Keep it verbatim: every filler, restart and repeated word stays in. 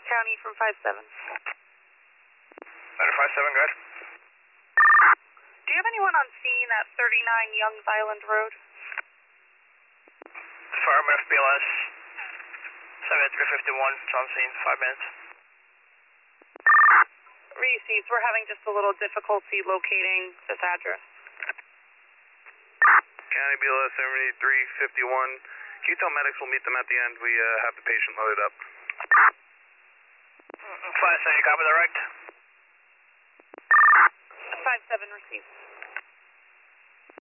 County from five seven. Matter five seven, go ahead. Do you have anyone on scene at thirty-nine Youngs Island Road? Farm F B L S seven three fifty-one, it's on scene, five minutes. Received, we're having just a little difficulty locating this address. County B L S seventy-three fifty-one. Can you tell medics we'll meet them at the end? We uh, have the patient loaded up. five seven, you copy that right? five seven received.